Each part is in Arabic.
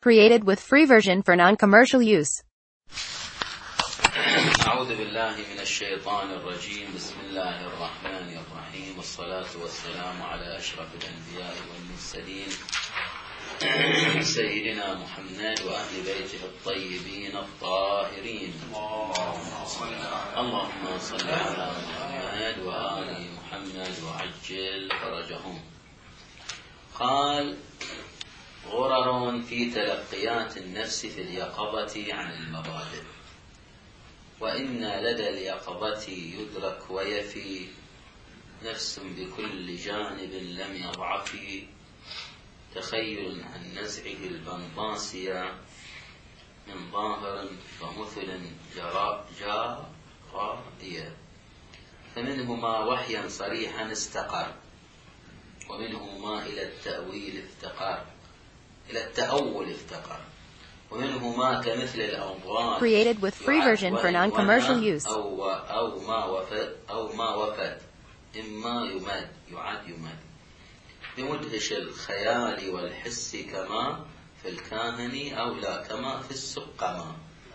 Created with free version for non-commercial use. أعوذ بالله من الشيطان الرجيم. بسم الله الرحمن الرحيم، والصلاة والسلام على أشرف الأنبياء والمرسلين سيدنا محمد وأهل بيته الطيبين الطاهرين. اللهم صل على محمد وآل محمد وعجل فرجهم. قال: غرر في تلقيات النفس في اليقظة عن المبادئ، وإن لدى اليقظة يدرك ويفي نفس بكل جانب لم يضعف، تخيل عن نزعه البنطاسية من ظاهر فمثل جارية، فمنهما وحيا صريحا استقر، ومنهما إلى التأول افتقر، ومنهما كمثل الأوضاع Created with free version for non-commercial use. أو ما وفد إما يمد بمدهش الخيال والحس، كما في الكاهن أو لا كما في السقما.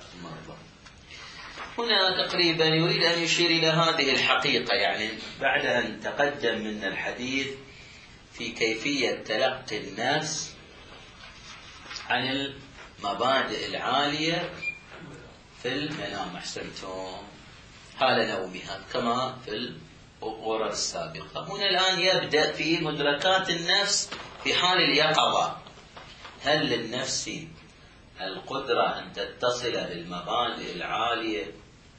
هنا تقريبا يريد أن يشير إلى هذه الحقيقة، يعني بعد أن تقدم من الحديث في كيفية تلقي النفس عن المبادئ العالية في المنام، أحسنتم، حال نومها كما في الغرر السابقة. هنا الآن يبدأ في مدركات النفس في حال اليقظة. هل للنفس القدرة أن تتصل بالمبادئ العالية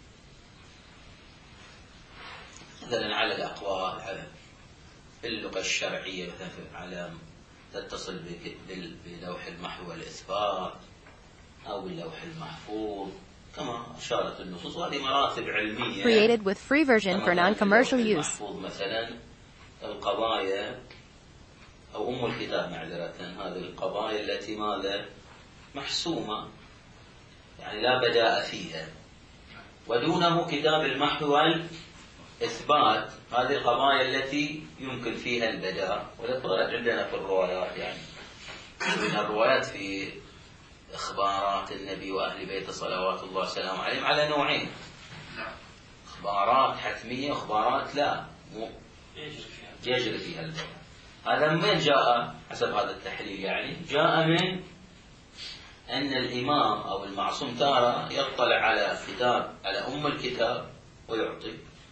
مثلا على الأقوال، على اللغة الشرعية، مثلا على تتصل بلوح المحو والإثبات أو باللوح المحفوظ كما أشارت النصوص، وهذه مراتب علمية. Created with free version for non-commercial use. مثلا القضايا أو أم الكتاب معذرة، هذه القضايا التي ماذا محسومة، يعني لا بداء فيها، ودونه كتاب المحو والإثبات، هذه القضايا التي يمكن فيها البداء. ولذلك عندنا في الروايات، يعني من الروايات في إخبارات النبي وأهل بيته صلوات الله وسلامه عليهم على نوعين: إخبارات حتمية وإخبارات لا يجري فيها البداء. هذا من جاء حسب هذا التحليل، يعني جاء من أن الإمام أو المعصوم تارة يطلع على كتاب، على أم الكتاب، ويعطي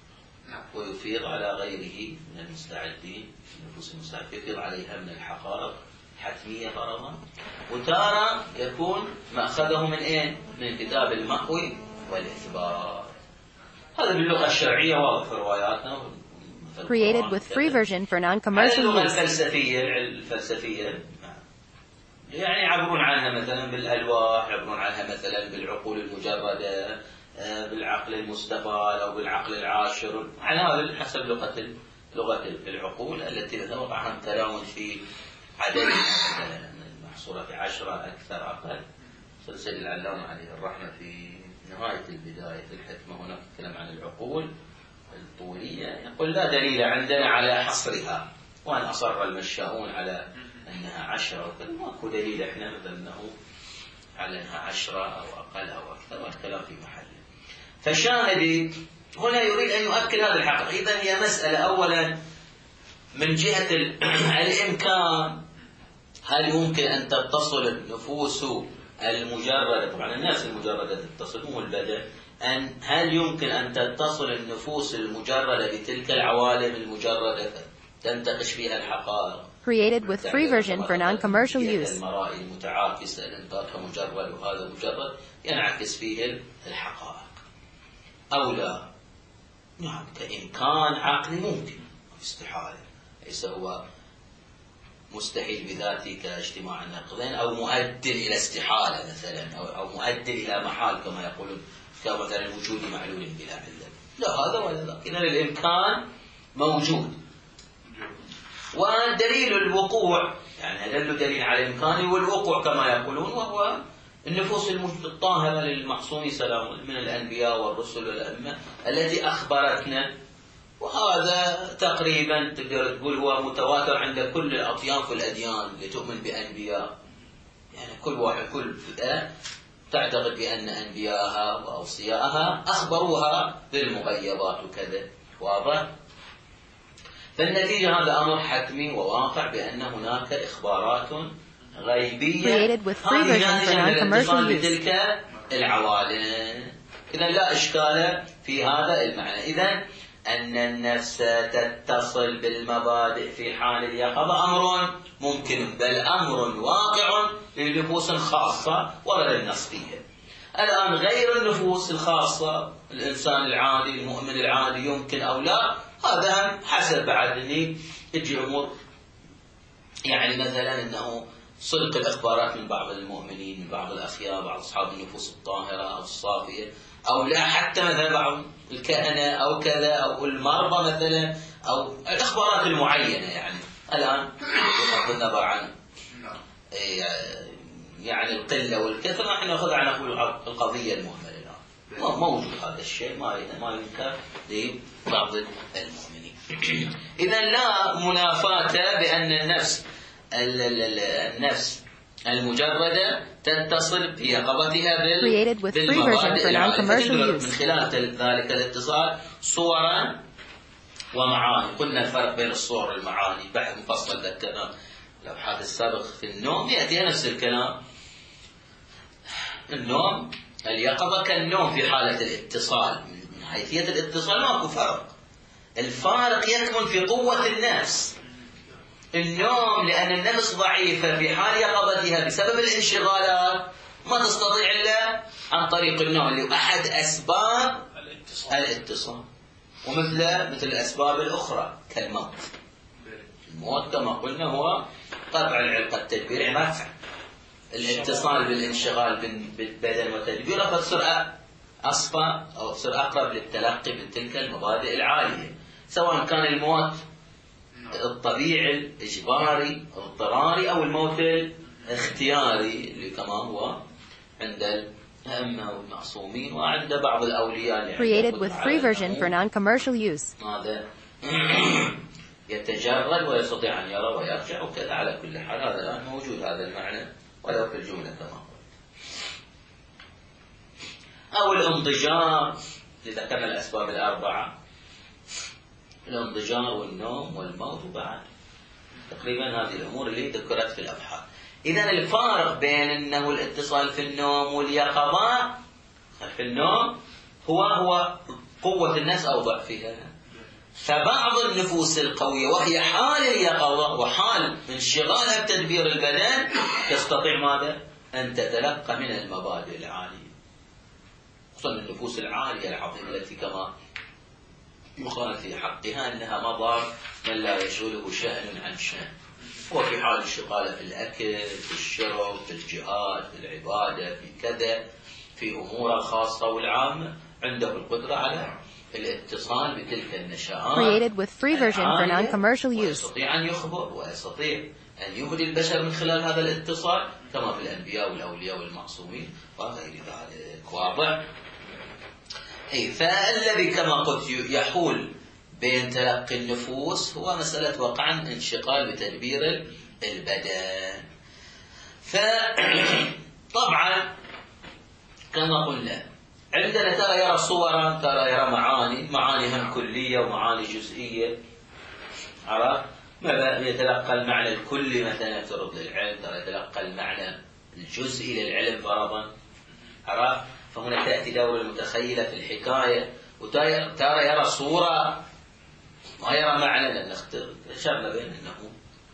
ويفيض على غيره من المستعدين، النفوس المستعدة يفيض عليها من الحقائق حتمية فرضا، وتارة يكون مأخذه من إيه؟ من كتاب المحو والإثبات. هذا باللغة الشرعية واضح في رواياتنا. Created with free version for non-commercial اللغة use. الفلسفية يعني يعبرون عنها مثلا بالألواح، يعبرون عنها مثلا بالعقول المجردة، بالعقل المستقال أو بالعقل العاشر، على هذا حسب لغة العقول التي توقع عن تلاون في عدد محصورة في 10 أكثر أقل. سلسل العلامة عليه الرحمة في نهاية البداية في الحكمة هناك يتكلم عن العقول الطولية، يقول: لا دليل عندنا على حصرها، وأن أصر المشاؤون على أنها 10 وكذا، ماكو دليل إحنا مثلا أنه على أنها 10 أو أقل أو أكثر، والكلام في محله. فالشاهد هنا يريد أن يؤكد هذا الحقيقة. إذن هي مسألة أولا من جهة الإمكان، هل يمكن أن تتصل النفوس المجردة، طبعا الناس المجردة تتصل مو البدن، هل يمكن أن تتصل النفوس المجردة بتلك العوالم المجردة تنتقش فيها الحقائق؟ Created with free version for non-commercial use. المرائي المتعاكسة، الانطاق مجرد وهذا مجرد، ينعكس فيه الحقائق أو لا؟ نعم، كإمكان عقلي ممكن، استحالة، ليس هو مستحيل بذاته كاجتماع النقضين، أو مؤدي إلى استحالة مثلا، أو مؤدي إلى محال كما يقولون، كمثلا وجود معلول بلا علة. لا، هذا ولا ذاك، إذن الإمكان موجود. ودليل الوقوع، يعني هذا دليل على الإمكان والوقوع كما يقولون، وهو النفوس الطاهرة للمعصوم سلام من الأنبياء والرسل والأئمة التي أخبرتنا وهذا تقريبا تقدر تقول هو متواتر عند كل الأطياف والأديان اللي تؤمن بأنبياء. يعني كل فئة تعتقد بأن أنبياءها وأوصياءها أخبروها بالمغيبات وكذا. واضح؟ فالنتيجة هذا أمر حتمي وواقع بأن هناك إخبارات غيبية هذه ناتجة من الاتصال بتلك العوالم. إذن لا إشكال في هذا المعنى. إذن أن النفس تتصل بالمبادئ في حال اليقظة أمر ممكن، بل أمر واقع لنفوس خاصة ورد النص فيها. الآن غير النفوس الخاصة، الإنسان العادي المؤمن العادي يمكن أو لا، هذا حسب بعد أني تجي أمور، يعني مثلا أنه صدق الإخبارات من بعض المؤمنين، من بعض الأخيار، بعض أصحاب النفوس الطاهرة أو الصافية، أو لا حتى مثلا بعض الكهنة أو كذا، أو المرضى مثلا، أو الإخبارات المعينة. يعني الآن بغض النظر عن يعني القلة والكثرة، نحن نأخذ عن القضية المهملة الآن. موجود هذا الشيء، ما ينكر لبعض المؤمنين. إذا لا منافاة بأن النفس المجردة تتصل في يقظتها بالمبادئ من خلال ذلك الاتصال صورا ومعاني. قلنا الفرق بين الصور والمعاني بحث مفصل ذكرنا الأبحاث السابقة. في النوم يأتي نفس الكلام، النوم اليقظة كالنوم في حالة الاتصال، من حيثية الاتصال ماكو فرق. الفارق يكمن في قوة النفس. النوم لأن النفس ضعيفة في حال يقظتها بسبب الانشغالات، ما تستطيع إلا عن طريق النوم اللي أحد أسباب الاتصال، ومثل الأسباب الأخرى كالموت. الموت كما قلنا هو قطع العلاقة التدبيرية، رفع الاتصال بالانشغال بالبدن وتدبيره، فتصير أصفى أو تصير أقرب للتلقي بتلك المبادئ العالية، سواء كان الموت الطبيعي الإجباري أو الاضطراري أو الموت الاختياري اللي كما هو عند الأئمة والمعصومين وعند بعض الأولياء. Created with free version for non-commercial use. هذا يتجرد ويستطيع أن يرى ويرجع وكذا. على كل حال هذا الآن موجود هذا المعنى ولو في الجملة كما قلت. أو الانضجار، لذكرنا الأسباب الأربعة، الانضجار والنوم والموت وبعد تقريبا هذه الأمور اللي ذكرت في الأبحاث. إذن الفارق بين أنه الاتصال في النوم واليقظة في النوم هو قوة النفس أو ضعفها. فبعض النفوس القوية وهي حال اليقظة وحال انشغالها بتدبير البدن تستطيع ماذا؟ أن تتلقى من المبادئ العالية، خصوصا النفوس العالية العظيمة التي كما يقال في حقها أنها مضار من لا يشغله شأن عن شأن، هو في حال الشغالة في الأكل، في الشرب، في الجهاد، في العبادة، في كذا، في أمور الخاصة والعامة، عنده القدرة على الاتصال بتلك النشآت. Created with free version for non-commercial use. ويستطيع أن يخبر ويستطيع أن يهدي البشر من خلال هذا الاتصال كما في الأنبياء والأولياء والمعصومين وغير ذلك. واضح؟ فالذي كما قلت يحول بين تلقي النفوس هو مسألة وقعا انشغال بتدبير البدن. فطبعا كما قلنا عندنا ترى يرى صورا، ترى يرى معاني هم كلية ومعاني جزئية. عرفت؟ مثلا يتلقى المعنى الكلي مثلا يفترض للعلم، ترى يتلقى المعنى الجزئي للعلم فرضا. عرفت؟ فهنا تأتي دور المتخيلة في الحكاية، وترى يرى صورة ما يرى معنى، لأن اشرنا بين أنه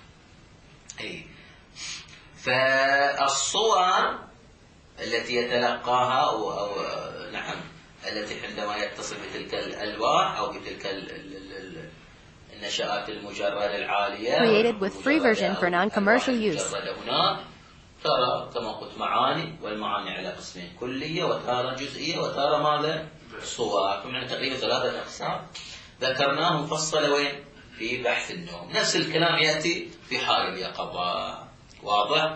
فالصور التي يتلقاها أو نعم التي عندما يتصل بتلك الألواح أو بتلك النشآت المجردة العالية Created with free version for non-commercial use. هنا ترى كما قلت معاني، والمعاني على قسمين، كلية وتارة جزئية وتارة ماذا؟ صور. يعني تقريبا 3 أقسام ذكرناه مفصلة وين؟ في بحث النوم. نفس الكلام يأتي في حال اليقظة. واضح؟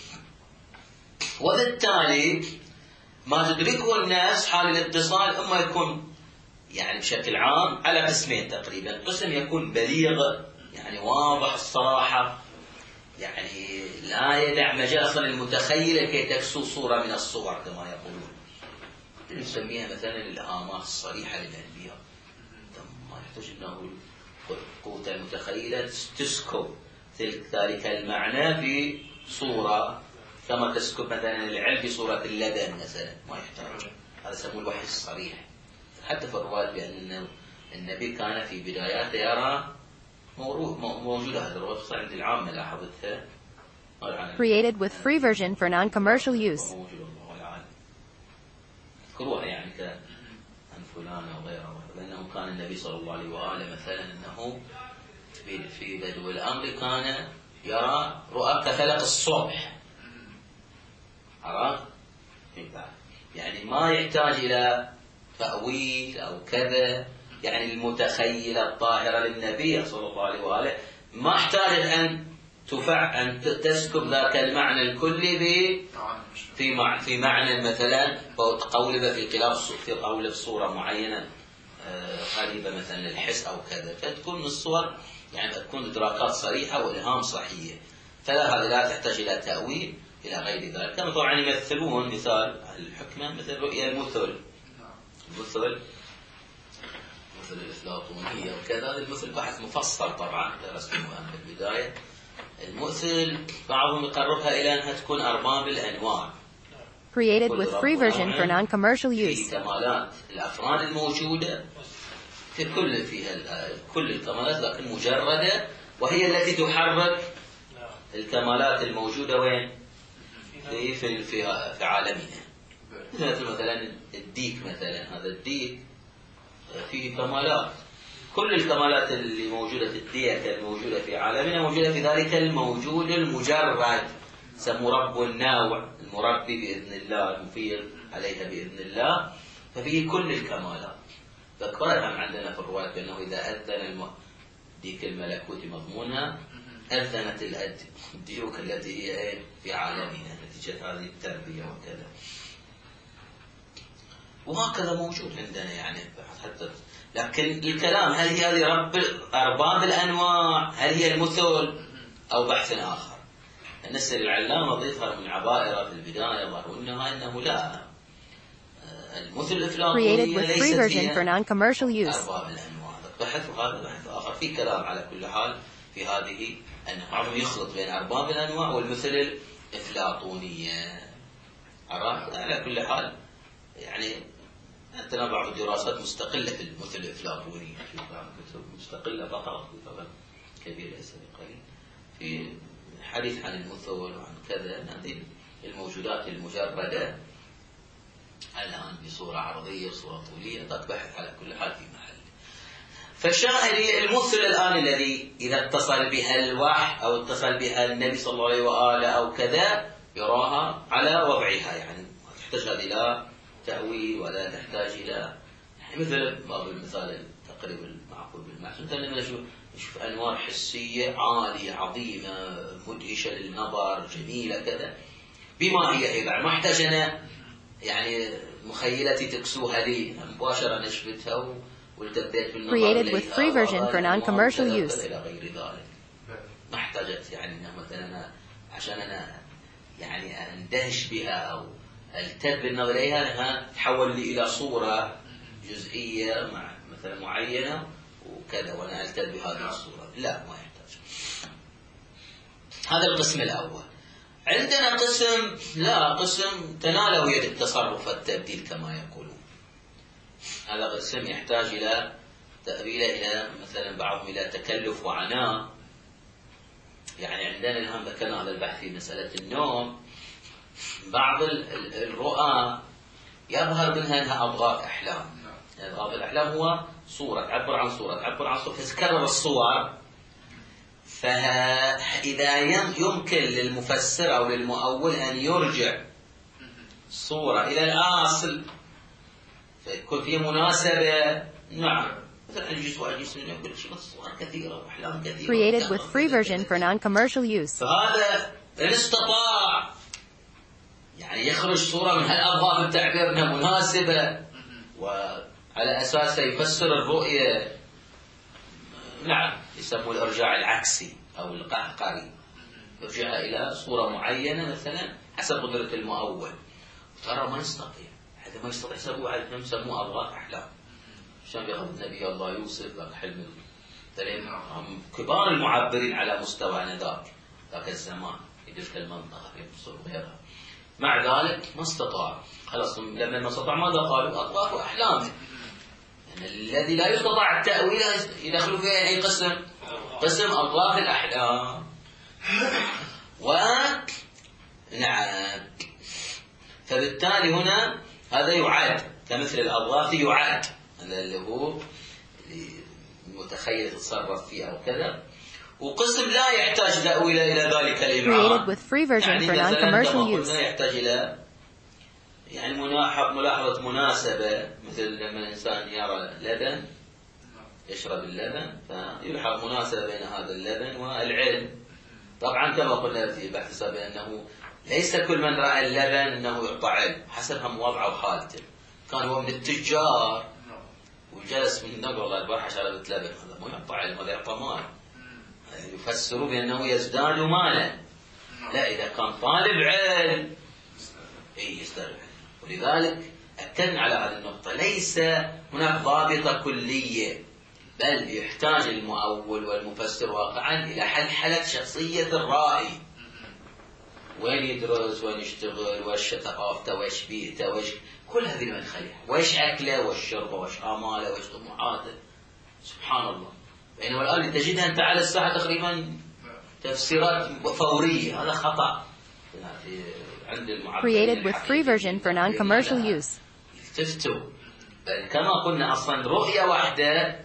وبالتالي ما تدركه الناس حال الاتصال اما يكون يعني بشكل عام على قسمين تقريبا. قسم يكون بليغ يعني واضح الصراحة يعني لا يدع مجالس للمتخيل كي تكسو صورة من الصور كما يقولون. نسميها مثلا الإلهامات الصريحة للأنبياء، ما يحتاج أنه قوة المتخيلة تسكب ذلك المعنى في صورة كما تسكب مثلا العلم في صورة اللبن مثلا، ما يحتاج. هذا يسموه الوحي الصريح. حتى في الرواية بأن النبي كان في بداياته يرى موجودة هذه الرواية عند العامة لاحظتها. Created with free version for non-commercial use. اذكروها يعني عن فلان أو غيره، لأنه كان النبي صلى الله عليه وآله مثلا أنه في بدو الأمر كان يرى رؤى كفلق الصبح، عرفت؟ يعني ما يحتاج إلى تأويل أو كذا. يعني المتخيلة الطاهرة للنبي صلى الله عليه وآله ما احتاجت أن تسكب ذاك المعنى الكلي في معنى مثلا قولب في قولب صورة معينة قريبة مثلا للحس أو كذا، فتكون الصور يعني تكون إدراكات صريحة وإلهام صحية، فهذا لا تحتاج إلى تأويل إلى غير ذلك. كما طبعا يمثلون مثال الحكمة مثل رؤيا المثل الأفلاطونية وكذا. المثل بحث مفصل طبعا درسناه في البداية. المثل بعضهم يقربها إلى أنها تكون أرباب الأنواع. Created with free version for non-commercial use. في كمالات الأفراد الموجودة في كل الكمالات، لكن مجردة، وهي التي تحرك الكمالات الموجودة وين؟ في عالمنا. مثلا الديك مثلا، هذا الديك فيه كمالات. كل الكمالات اللي موجودة في الديك الموجودة في عالمنا موجودة في ذلك الموجود المجرد، سمو رب النوع، المربي بإذن الله، المفيض عليها بإذن الله، ففيه كل الكمالات. فكرها عندنا في الرواية بأنه إذا أذن ديك الملكوت مضمونها أذنت الديوك التي هي في عالمنا نتيجة هذه التربية وكذا. وهكذا موجود عندنا يعني حتى. لكن الكلام هل هي هذه أرباب الأنواع، هل هي المثل أو بحث آخر؟ النسر العلامة ضيفها من عبائر في البداية ظهرونها أنه لا، المثل الأفلاطونية ليست هي أرباب الأنواع. بحث وهذا بحث آخر في كلام على كل حال في هذه، أن بعضهم يخلط بين أرباب الأنواع والمثل الأفلاطونية. عرفت؟ على كل حال يعني عندنا بعض الدراسات مستقلة في المثل الأفلاطوني، في بعض الكتب مستقلة فقط في طبع كبير ليس بقليل في حديث عن المثل وعن كذا. هذه الموجودات المجردة الآن بصورة عرضية وصورة طولية قد بحث على كل حال في محل. فالشاهد المثل الآن الذي إذا اتصل بها الوحي أو اتصل بها النبي صلى الله عليه وآله أو كذا يراها على وضعها، يعني ما تحتاج إلى تأويل ولا تحتاج إلى مثل باب المثال تقريب المعقول بالمحسن. لما نشوف أنوار حسية عالية عظيمة مدهشة للنظر جميلة كذا، بما هي إبع ما احتاج أنا يعني مخيلتي تكسوها لي مباشرة نشفتها والتبديت بالنظر Created with free version for non-commercial use. إلى غير ذلك. ما احتاجت يعني مثلا عشان أنا يعني أندهش بها أو التب بالنظر إليها لها تحول لي إلى صورة جزئية مع مثلا معينة وكذا وأنا ألتب بهذه الصورة. لا، ما يحتاج. هذا القسم الأول. عندنا قسم تناولية التصرف والتبديل كما يقولون. هذا قسم يحتاج إلى تأويله، إلى مثلا بعضهم إلى تكلف وعناء. يعني عندنا الآن ذكرنا هذا البحث في مسألة النوم. بعض الرؤى يظهر منها أنها أضغاث أحلام. أضغاث الأحلام هو صورة تعبر عن صورة فتتكرر الصور. فإذا يمكن للمفسر أو للمؤول أن يرجع الصورة إلى الأصل فيكون في مناسبة، نعم، مثلا الجزء يقول صور كثيرة وأحلام كثيرة. Created with free version for non-commercial use. فهذا إن استطاع يعني يخرج صورة من هالأضغاث التعبير أنها مناسبة وعلى أساسها يفسر الرؤية، نعم، يسموه الإرجاع العكسي أو القهقري. يرجعها إلى صورة معينة مثلا حسب قدرة المؤول. ترى ما نستطيع، هذا ما يستطيع يسموه على يسموه أضغاث أحلام. شلون بياخذ نبي الله يوسف ذاك حلم كبار المعبرين على مستوى ذاك الزمان في المنطقة في مصر وغيرها. مع ذلك ما استطاع، خلاص لما ما استطاع ماذا قالوا؟ أضغاث أحلام. يعني الذي لا يستطاع التأويل يدخل فيه أي قسم؟ قسم أضغاث الأحلام. نعم، فبالتالي هنا هذا يعاد كمثل الأضغاث يعاد، اللي هو المتخيل يتصرف فيه أو كذا. وقسم لا يحتاج تأويل إلى ذلك الإمعان، يعني مثلا كما قلنا يحتاج إلى يعني ملاحظة مناسبة، مثل لما الإنسان يرى لبن يشرب اللبن فيلحظ مناسبة بين هذا اللبن والعلم. طبعا كما قلنا في البحث السابق أنه ليس كل من رأى اللبن أنه يعطى علم، حسب هم وضعه وحالته. كان هو من التجار وجلس من نقل والله البارحة شربت لبن، هذا مو يعطى علم، هذا يعطى مال. يفسروا بأنه يزداد مالا. لا، إذا كان طالب علم يزداد علم. ولذلك أكدنا على هذه النقطة، ليس هناك ضابطة كلية، بل يحتاج المؤول والمفسر واقعا إلى حلحلة شخصية الرائي، وين يدرس، وين يشتغل، وش ثقافته، وش بيئته، وش كل هذه المدخلات، وش أكله، وش شربه، وش آماله، وش طموحاته. سبحان الله. بينما الآن تجدها أنت على الساحة تقريبا تفسيرات فورية، هذا خطأ عند Created with free version for non-commercial use. تفتوا، بل كما قلنا أصلا رؤية واحدة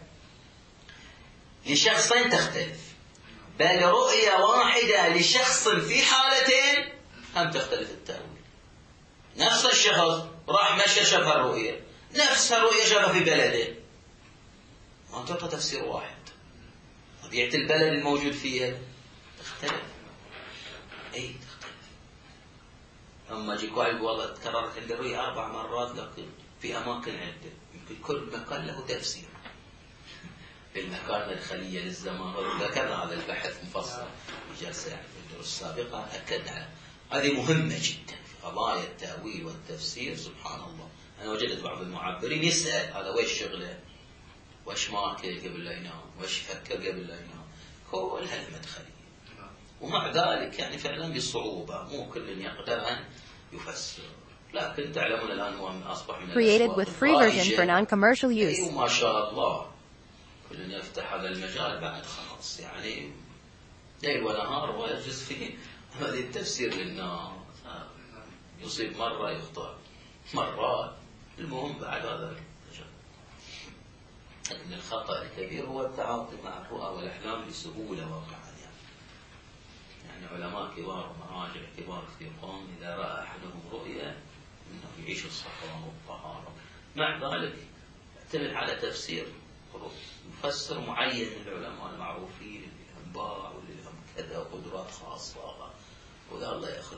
لشخصين تختلف، بل رؤية واحدة لشخص في حالتين هم تختلف التأويل. نفس الشخص راح مشى شاف الرؤية، نفس الرؤية شافها في بلده، ما تعطى تفسير واحد. طبيعة البلد الموجود فيها تختلف، تختلف. أما يجيك واحد والله تكررت عند الرؤية 4 مرات، لكن في أماكن عدة، يمكن كل مكان له تفسير. في المكان الخلية للزمان، وذكرنا هذا البحث مفصل في جلسة في الدروس السابقة أكد على هذه مهمة جدا في قضايا التأويل والتفسير. سبحان الله، أنا وجدت بعض المعبرين يسأل هذا وش شغله، وش ماكل قبل لا ينام، وش يفكر قبل لا ينام، كل هالمدخلية. ومع ذلك يعني فعلا بصعوبة، مو كل يقدر أن يفسر، لكن تعلمون الآن هو أصبح من Created with free version for non-commercial use. وما شاء الله كل يفتح هذا المجال بعد خلاص يعني ليل ونهار ويجلس فيه هذا التفسير للناس، يصيب مرة يخطئ مرات. المهم بعد هذا المجال، لكن الخطأ الكبير هو التعاطي مع الرؤى والأحلام بسهولة واقعا. يعني علماء كبار ومراجع كبار في قوم إذا رأى أحدهم رؤيا أنه يعيش الصفوة والطهارة، مع ذلك يعتمد على تفسير مفسر معين من العلماء المعروفين اللي لهم باع واللي لهم كذا وقدرات خاصة، وذا الله يأخذ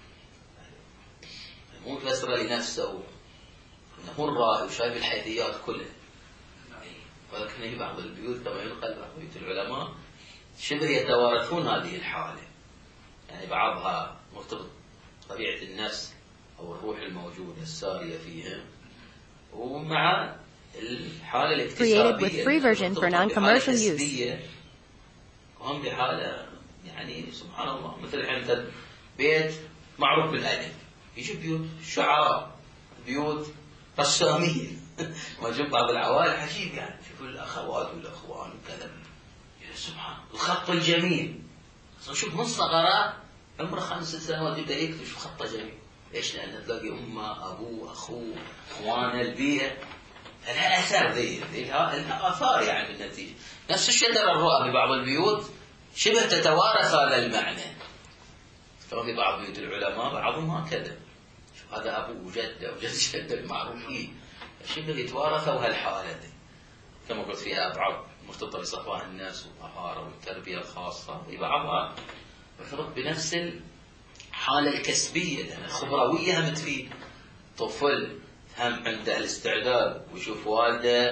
مو يفسر لنفسه إنه هو الرائي وشايف الحيثيات كلها. ولكن في بعض البيوت كما ينقل بعض بيوت العلماء شبه يتوارثون هذه الحالة، يعني بعضها مرتبط طبيعة النفس أو الروح الموجودة السارية فيها، ومع الحالة الاكتسابية Created with free version for non-commercial use. هم بحالة يعني سبحان الله. مثل الحين بيت معروف بالأدب، يجيب بيوت شعراء، بيوت رسامين ويجيب بعض العوائل عجيب، يعني شوفوا الأخوات والأخوان وكذا، سبحان الخط الجميل. شوف من صغره عمره 5 سنوات يبدأ يكتب شوف خطه جميل. ليش؟ لأن تلاقي أمه، أبوه، أخوه، أخوانه، البيئة، الأثر ذي الآثار يعني بالنتيجة. نفس الشيء ترى الرؤى في بعض البيوت شبه تتوارث هذا المعنى. ترى في بعض بيوت العلماء بعضهم هكذا، شوف هذا أبوه وجده وجد جده المعروفين، شبه يتوارثوا هالحالة دي. كما قلت فيها بعض مرتبطة بصفاء الناس والطهارة والتربية الخاصة، وبعضها مرتبط بنفس الحالة الكسبية، لأن الخبروية هم تفيد. طفل هم عنده الاستعداد ويشوف والده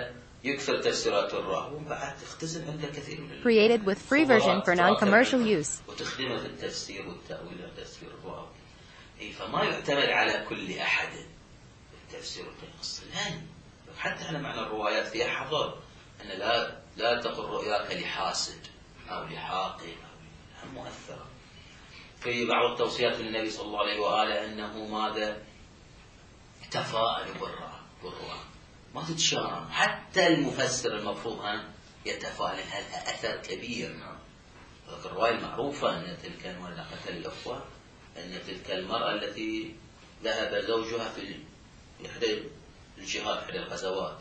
يكثر تفسيرات الراوي وبعد تختزل عنده كثير من Created with free version for non-commercial use. وتخدمه في التفسير والتأويل وتفسير الراوي. فما يعتمد على كل أحد التفسير أصلا. حتى أنا معنى الروايات فيها حظر أن لا تقل رؤياك لحاسد أو لحاقد أو مؤثرة. في بعض التوصيات للنبي صلى الله عليه وآله أنه ماذا تفاءل بالرؤى ما تتشائم. حتى المفسر المفروض أن يتفاءل، هذا أثر كبير. الرواية المعروفة أن تلك المرأة قتل الأخوة، أن تلك المرأة التي ذهب زوجها في إحدى الجهاد إحدى الغزوات،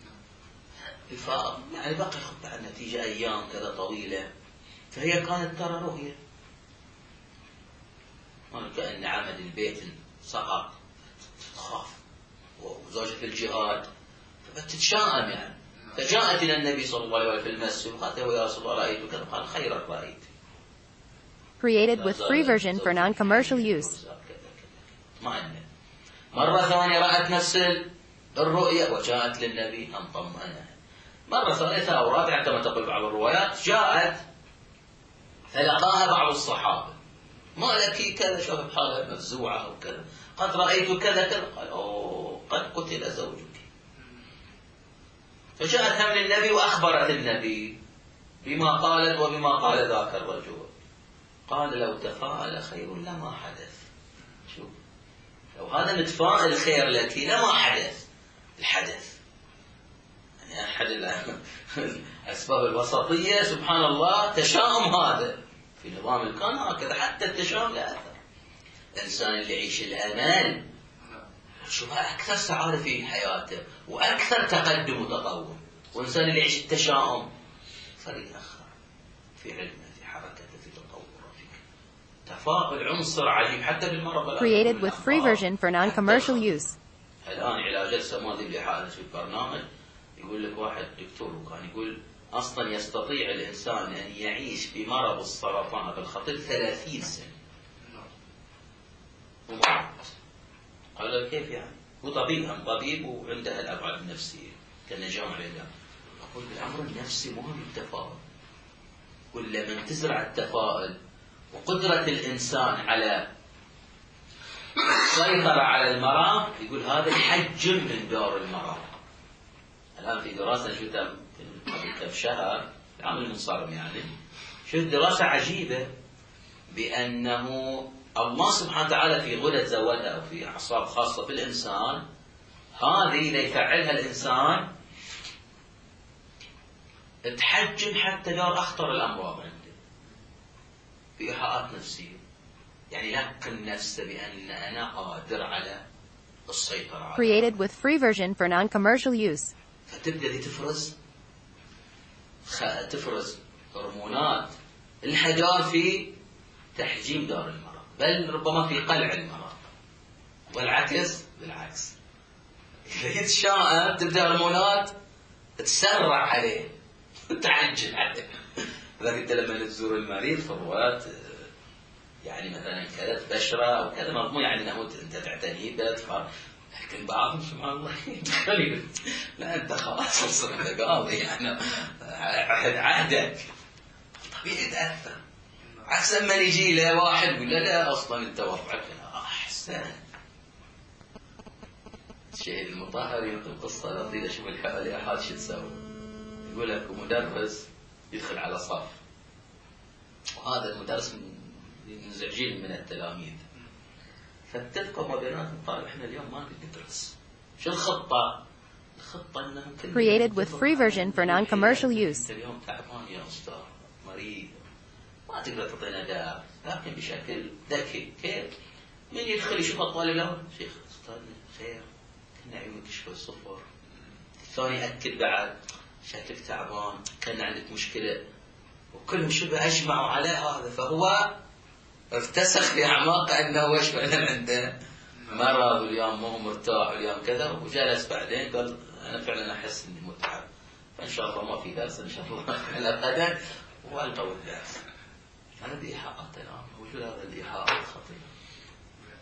يعني بقي بعد نتيجة أيام كذا طويلة، فهي كانت ترى رؤية كأن عمد البيت سقط، تخاف، وزوجها في الجهاد فتتشائم يعني. فجاءت إلى النبي صلى الله عليه وسلم في المسجد وقالت له يا رسول الله رأيت كذا، قال خيرا رأيت. Created with free version for non-commercial use. مرة ثانية رأت نفس الرؤية وجاءت للنبي أن طمأنها. مرة ثالثة أو رابعة كما تقول بعض الروايات جاءت فلقاها بعض الصحابة، ما لك كذا، شافت حالها مفزوعة أو كذا، قد رأيت كذا كذا، قال أوه قد قتل زوجك. فجاءت هم للنبي وأخبرت النبي بما قالت وبما قال ذاك الرجل. قال لو تفاءل خير لما حدث. شوف، لو هذا متفائل خير لك لما حدث الحدث. يعني أحد الأسباب الوسطية سبحان الله تشاؤم هذا في نظام الكون هكذا. حتى التشاؤم له أثر. الإنسان اللي يعيش الأمل شوف أكثر سعادة في حياته وأكثر تقدم وتطور، والإنسان اللي يعيش التشاؤم فليتأخر في علمه في حركته في تطوره في تفاؤل عنصر عجيب حتى بالمرض. Created with free version for non-commercial use. الآن علاجات سماذي اللي حالة في البرنامج يقول لك واحد دكتور وكان يقول أصلا يستطيع الإنسان أن يعيش بمرض السرطان بالخطير 30 سنة. قال له كيف يعني؟ هو طبيب، هم طبيب وعنده الأبعاد النفسية كالنجام عنده. أقول بالأمر النفسي مهم التفاؤل. كل من تزرع التفاؤل وقدرة الإنسان على السيطرة على المرض، يقول هذا يحجم من دور المرض. الآن في دراسة شفتها قبل كم شهر العام المنصرم يعني، شفت دراسة عجيبة بأنه الله سبحانه وتعالى في غدد زودها أو في أعصاب خاصة في الإنسان، هذه إذا يفعلها الإنسان تحجم حتى دور أخطر الأمراض عنده في إيحاءات نفسية. يعني يقن نفسه بأن أنا قادر على السيطرة على. Created with free version for non-commercial use. فتبدأ تفرز هرمونات الحجار في تحجيم دار المرض، بل ربما في قلع المرض، والعكس بالعكس. إذا يتشائم تبدأ هرمونات تسرع عليه تعجل عليه. لذلك أنت لما تزور المريض في الروايات يعني مثلا كذا بشرة أو كذا مضمون يعني نموت أنت تعتني به، لكن بعضهم سبحان الله يدخل لا أنت خلاص وصل أنت قاضي يعني عهدك طبيعي تأثر. عكس أما يجي له واحد يقول لا أصلا أنت وضعك أحسن. الشيء المطهر ينقل قصة لطيفة. شوف الحوالي أحد شو تسوي، يقول لك مدرس يدخل على صف، وهذا المدرس منزعجين من التلاميذ، فاتفقوا ما بيناتهم قالوا احنا اليوم ما ندرس. شو الخطة؟ الخطة انه ممكن Created with free version for non-commercial use. اليوم تعبان يا أستاذ، مريض، ما تقدر تعطينا دواء، لكن بشكل ذكي. كيف؟ من يدخل يشوف الطالب الأول، شيخ أستاذنا خير، كنا عيونك شوي صفر. الثاني يأكد بعد شكلك تعبان، كان عندك مشكلة، وكلهم شبه أجمعوا على هذا. فهو ارتسخ في أعماقه أنه وش فعلا عنده مرض واليوم مو مرتاح واليوم كذا. وجلس بعدين قال أنا فعلا أحس إني متعب، فإن شاء الله ما في درس إن شاء الله على غدا، وألقوا الدرس. هذه إيحاءات الآن، وجود هذا الإيحاءات خطيرة.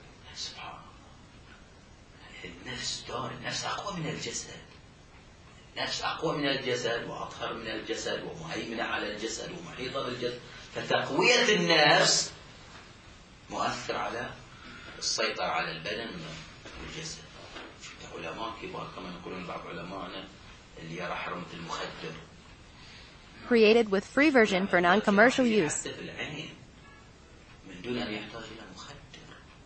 سبحان الله. النفس دار، النفس أقوى من الجسد. نفس أقوى من الجسد وأطهر من الجسد ومهيمنة على الجسد ومحيطة بالجسد. فتقوية النفس مؤثر على السيطرة على البدن والجسد. علماء كبار كما يقولون بعض علمائنا اللي يرى حرمة المخدر. Created with free version for non-commercial use. حتى في العين من دون أن يحتاج إلى مخدر.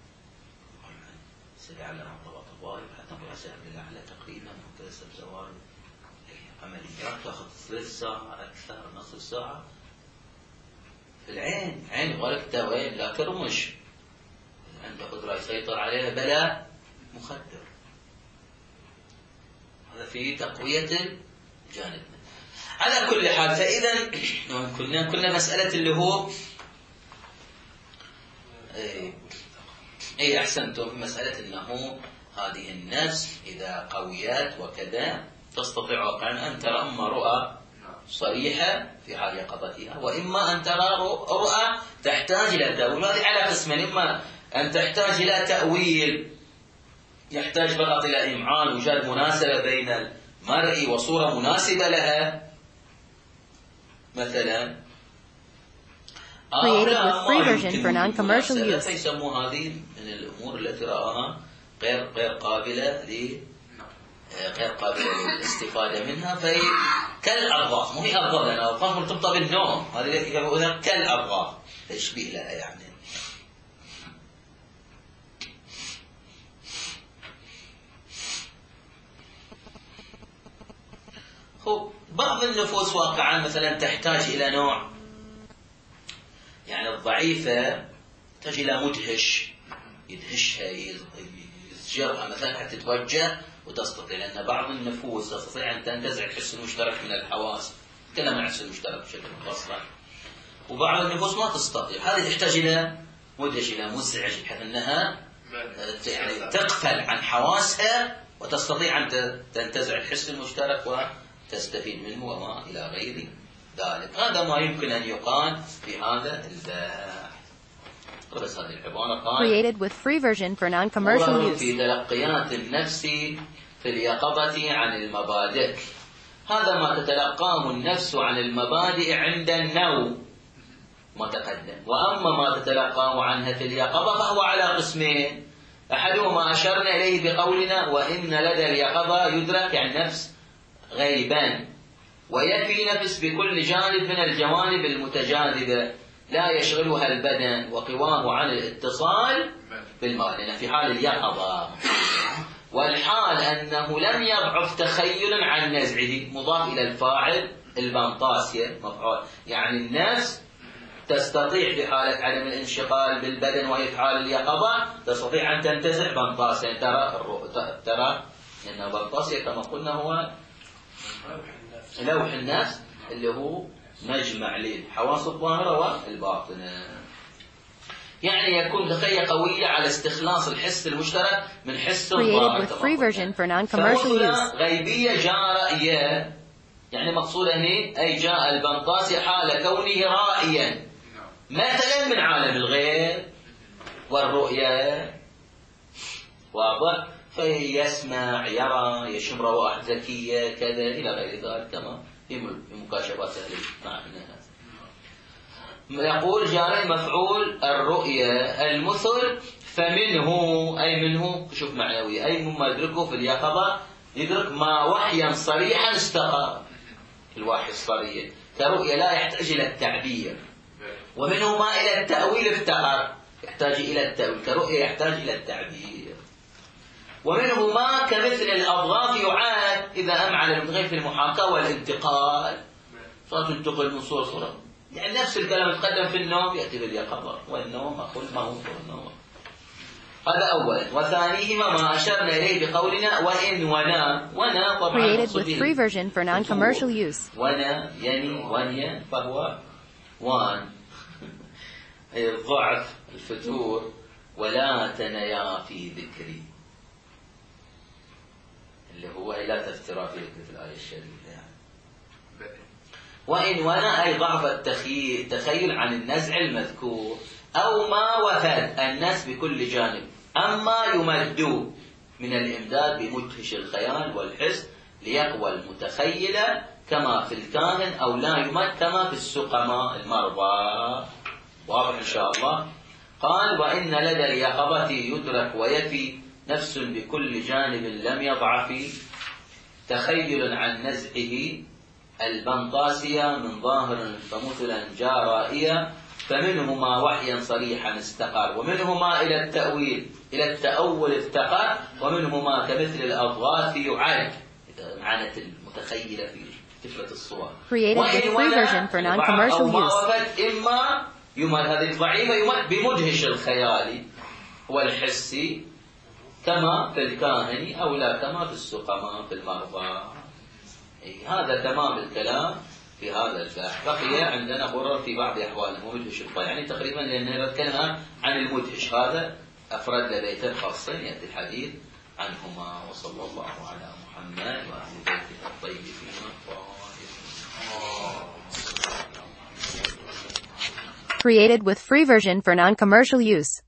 سيعلم طباطبائي حتى رأسه بالأعلى تقريبا مكتسب زوال عمليات تأخذ 3 ساعة أكثر نصف ساعة. في العين عين غلق وين لا ترمش عنده قدرة يسيطر عليها بلا مخدر. هذا في تقوية الجانب. على كل حال فإذا كنا مسألة اللي هو أحسنتم في مسألة أنه هذه النفس إذا قويات وكذا تستطيع واقعا أن ترى أما رؤى صريحة في حال يقظتها وإما أن ترى رؤى تحتاج إلى تأويل. هذه على قسمين، إما أن تحتاج إلى تأويل يحتاج فقط إلى إمعان وجود مناسبة بين المرء وصورة مناسبة لها مثلا. Created with free version for non-commercial use. فيسموا هذه من الأمور التي رآها غير قابلة للاستفادة منها. في كالأرغاف، مو هي أرغاف لأن الأرغاف مرتبطة بالنوم، هذه كالأرغاف تشبيه لها يعني. بعض النفوس واقعا مثلا تحتاج إلى نوع يعني الضعيفة تحتاج إلى مدهش يدهشها يزجرها مثلا حتى تتوجه وتستطيع، لأن بعض النفوس تستطيع أن تنتزع الحس المشترك من الحواس. تكلم عن الحس المشترك بشكل مفصل. وبعض النفوس ما تستطيع، هذه تحتاج إلى مدهش إلى مزعج بحيث أنها يعني تغفل عن حواسها وتستطيع أن تنتزع الحس المشترك وتستفيد منه وما إلى غير ذلك. هذا ما يمكن أن يقال في هذا الباب. بس هذه العبارة قال Created with free version for non-commercial use. في تلقيات النفس في اليقظة عن المبادئ. هذا ما تتلقاه النفس عن المبادئ عند النوم ما تقدم. وأما ما تتلقاه عنها في اليقظة فهو على قسمين. أحدهما أشرنا إليه بقولنا وإن لدى اليقظة يدرك يعني نفس غيبان ويكفي نفس بكل جانب من الجوانب المتجاذبة لا يشغلها البدن وقواه عن الاتصال بالمال في حال اليقظة. والحال أنه لم يضعف تخيل عن نزعه مضاف إلى الفاعل البنطاسية مفعول، يعني النفس تستطيع في حالة عدم الانشغال بالبدن وهي في حال اليقظة تستطيع أن تنتزع بنطاسية. ترى أن بنطاسية كما قلنا هو لوح النفس اللي هو مجمع للحواس الظاهرة والباطنة. يعني يكون تخيل قوية على استخلاص الحس المشترك من حس الظاهر. فمثلا غيبية جاء رأيا يعني مقصودة هنا أي جاء البنطاسي حال كونه رائيا مثلا من عالم الغيب والرؤيا واضح، فيسمع يرى يشم روائح ذكية كذا إلى غير ذلك كما في مكاشفات أهل المعنى. يقول جاء مفعول الرؤيا المثل فمنه أي منه شوف معنوي أي مما يدركه في اليقظة يدرك ما وحيا صريحا استقر. الوحي الصريح كرؤيا لا يحتاج إلى التعبير، ومنه ما إلى التأويل افتقر يحتاج إلى التأويل كرؤيا يحتاج إلى التعبير. ومنه ما كمثل الأضغاث يعاد إذا أمعن المغيب في المحاكاة والانتقال فتنتقل من صورة يعني نفس الكلام يتقدم في النوم يأتي باليقظة والنوم أقول ما هو النوم. هذا أولا. وثانيهما ما أشرنا إليه بقولنا وإن ونا طبعا Created with free version for non-commercial use. ونا يعني ونيا فهو وان الضعف الفتور ولا تنيا في ذكري اللي هو لا تفترى في ذكر في الآية الشريفة يعني. وإن ونا أي ضعف التخيل عن النزع المذكور أو ما وفد الناس بكل جانب. أما يمد من الإمداد بمدهش الخيال والحس ليقوى المتخيلة كما في الكاهن أو لا يمد كما في السقماء المرضى. واضح إن شاء الله. قال وإن لدى اليقظة يدرك ويفي نفس بكل جانب لم يضعف، تخيل عن نزعه البنطاسية من ظاهر فمثلا جارائية، فمنهما وحيا صريحا استقر، ومنهما إلى التأويل إلى التأول افتقر، ومنهما كمثل الأضغاث يعاد. معنى المتخيلة في تفلة الصور. Created with free version for non-commercial use. إما يمد هذه الضعيفة يمد بمدهش الخيال والحسي كما في الكاهن أو لا كما في السقماء في المرضى. هذا تمام الكلام في هذا الباب. بقي عندنا غرر في بعض أحواله ومدهش الضعيف، يعني تقريبا لأننا نتكلم عن المدهش هذا أفرد بيتا خاصين يأتي الحديث عنهما. وصلى الله على محمد وأهل بيته الطيبين الطاهرين. Created with free version for non-commercial use.